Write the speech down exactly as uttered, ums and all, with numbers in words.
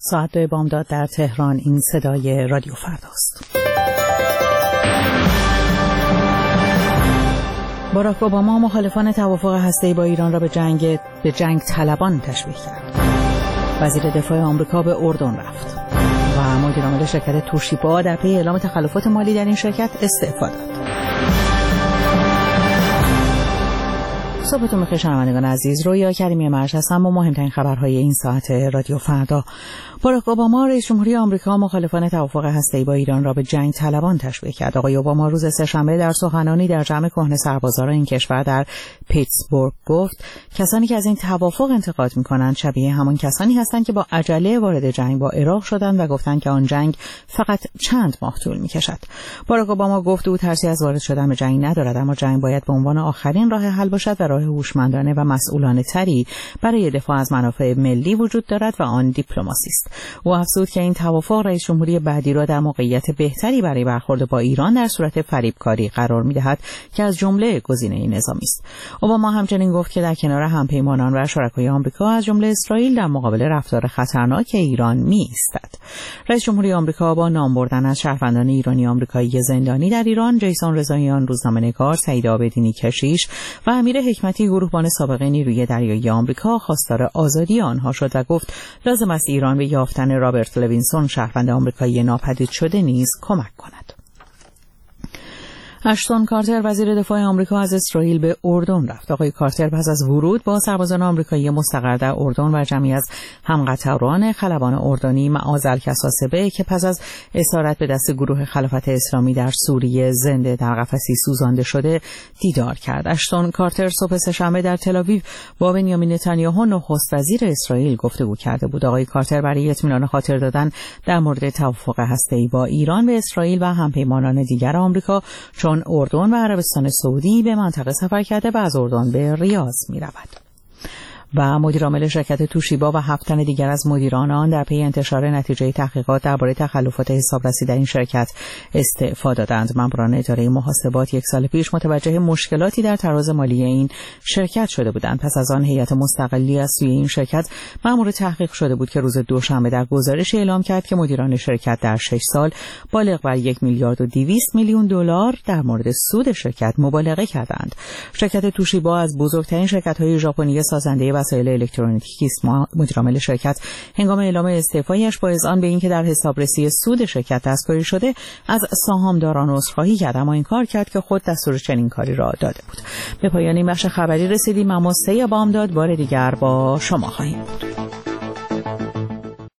ساعت دو بامداد در تهران. این صدای رادیو فرداست. باراک اوباما مخالفان توافق هسته‌ای با ایران را به جنگ به جنگ طلبان تشبیه کرد. وزیر دفاع آمریکا به اردن رفت و مدیر عامل شرکت توشیبا در پی اعلام تخلفات مالی در این شرکت استعفا داد. صبحتون بخیر شنوندگان عزیز، رویا کریمی مرج هستم با مهمترین خبرهای این ساعت رادیو فردا. باراک اوباما رئیس جمهوری آمریکا مخالفان توافق هسته‌ای با ایران را به جنگ طلبان تشبیه کرد. آقای اوباما روز سه‌شنبه در سخنرانی در جمع کهنه سربازان این کشور در پیتسبورگ گفت کسانی که از این توافق انتقاد می‌کنند شبیه همان کسانی هستند که با عجله وارد جنگ با عراق شدند و گفتند که آن جنگ فقط چند ماه طول می‌کشد. باراک اوباما گفت او ترسی از وارد شدن به جنگ ندارد، اما جنگ باید به عنوان آخرین راه حل باشد و راه هوشمندانه و مسئولانه تری برای دفاع از منافع ملی وجود دارد و آن دیپلماسی است. او افزود که این توافق رئیس جمهوری بعدی را در موقعیت بهتری برای برخورد با ایران در صورت فریبکاری قرار می‌دهد که از جمله گزینه نظامی است. اوباما همچنین گفت که در کنار همپیمانان و شرکای آمریکا از جمله اسرائیل در مقابل رفتار خطرناک ایران می‌ایستد. رئیس جمهوری آمریکا با نام بردن از شهروندان ایرانی آمریکایی زندانی در ایران، جیسون رضاییان روزنامه‌نگار، سعید عابدینی کشیش و امیر حکمتی گروهبان سابق نیروی دریایی آمریکا خواستار آزادی آنها شد و گفت لازم است ایران به یافتن رابرت لوینسون شهروند آمریکایی ناپدید شده نیز کمک کند. اشتون کارتر وزیر دفاع آمریکا از اسرائیل به اردن رفت. آقای کارتر پس از ورود با سربازان آمریکایی مستقر در اردن و جمعی از همقطاران خلبان اردنی معاذ الکساسبه که پس از اسارت به دست گروه خلافت اسلامی در سوریه زنده در قفسی سوزانده شده دیدار کرد. اشتون کارتر صبح سه‌شنبه در تل‌آویو با بنیامین نتانیاهو نخست وزیر اسرائیل گفتگو کرده بود. آقای کارتر برای اطمینان خاطر دادن در مورد توافق هسته‌ای با ایران به اسرائیل و همپیمانان دیگر آمریکا چون اردن و عربستان سعودی به منطقه سفر کرده و از اردن به ریاض می رود. و مدیر عامل شرکت توشیبا و هفت تن دیگر از مدیران آن در پی انتشار نتیجه تحقیقات درباره تخلفات حسابرسی در این شرکت استعفا دادند. ماموران اداره محاسبات یک سال پیش متوجه مشکلاتی در تراز مالی این شرکت شده بودند. پس از آن هیئت مستقلی از سوی این شرکت مأمور تحقیق شده بود که روز دوشنبه در گزارش اعلام کرد که مدیران شرکت در شش سال بالغ بر یک میلیارد و دویست میلیون دلار در مورد سود شرکت مبالغه کردند. شرکت توشیبا از بزرگترین شرکت‌های ژاپنی سازنده وسایل الکترونیکی است. مدیر عامل شرکت هنگام اعلام استعفایش با اذعان به اینکه در حسابرسی سود شرکت دستکاری شده از سهامداران عذرخواهی کرد، اما این کار کرد که خود دستور چنین کاری را داده بود. به پایان این بخش خبری رسیدیم، اما سه بامداد بار دیگر با شما خواهیم بود.